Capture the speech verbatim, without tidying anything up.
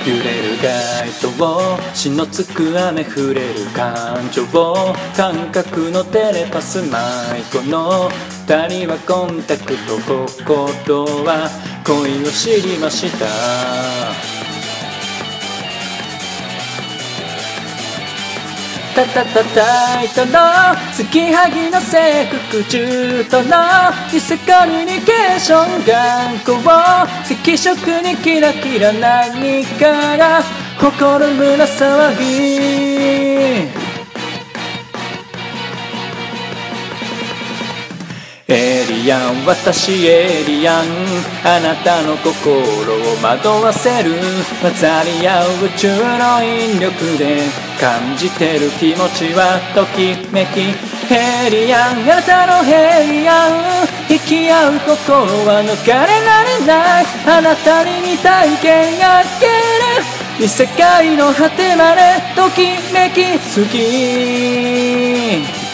揺れる街灯、血のつく雨触れる感情、感覚のテレパスマイこの二人はコンタクト、心は恋を知りました。タタタタイトの継ぎはぎの制服中との異世コミュニケーション頑固赤色にキラキラ何から誇る胸騒ぎ、エイリアン私エイリアン、あなたの心を惑わせる混ざり合う宇宙の引力で感じてる気持ちはときめき、エイリアンあなたのエイリアン、引き合う心は逃れられない、あなたに未体験がける異世界の果てまでときめきすぎ。